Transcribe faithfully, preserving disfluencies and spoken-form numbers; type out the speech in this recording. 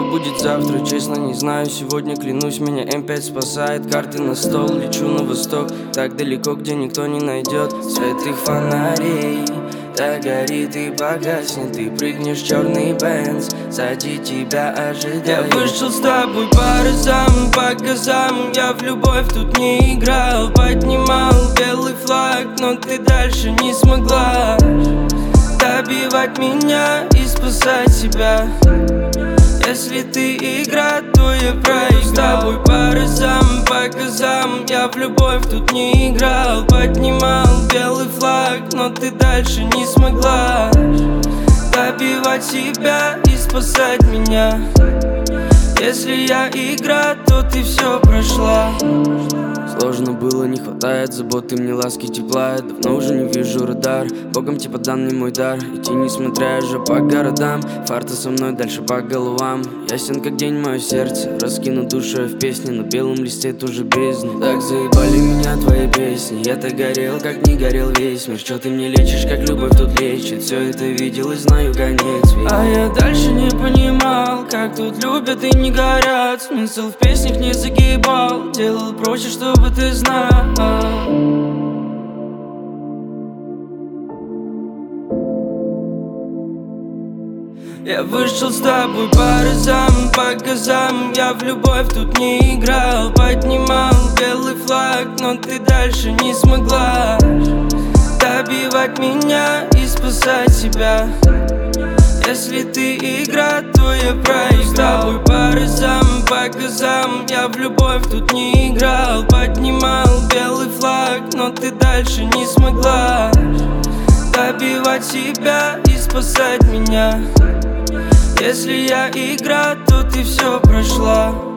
будет завтра, честно не знаю. Сегодня, клянусь, меня эм пять спасает. Карты на стол, лечу на восток, так далеко, где никто не найдет свет их фонарей. Так горит и погаснет, ты прыгнешь в черный Бенз, сзади тебя ожидает. Я вышел с тобой по разам, по газам, я в любовь тут не играл. Поднимал белый флаг, но ты дальше не смогла добивать меня и спасать себя. Если ты игра, то я проиграл. С тобой по разам, по газам, я в любовь тут не играл. Поднимал белый флаг, но ты дальше не смогла добивать себя и спасать меня. Если я игра, то ты все прошла. Сложно было, не хватает заботы, мне ласки, тепла. Я давно уже не вижу радар, Богом типа дан мне мой дар. Идти несмотря же по городам, фарта со мной дальше по головам. Ясен как день мое сердце, раскину душу в песне. На белом листе тоже бездна. Так заебали меня твои песни, я так горел, как не горел весь мир. Чё ты мне лечишь, как любовь тут лечит? Все это видел и знаю конец. А я дальше не понимал, как тут любят и не горят. Смысл в песнях не загибал, делал проще, чтобы ты знал. Я вышел с тобой по разам, по газам, я в любовь тут не играл. Поднимал белый флаг, но ты дальше не смогла добивать меня и спасать себя. Если ты игра, то я проиграл. С тобой по разам, по газам, я в любовь тут не играл. Поднимал белый флаг, но ты дальше не смогла добивать себя и спасать меня. Если я игра, то ты все прошла.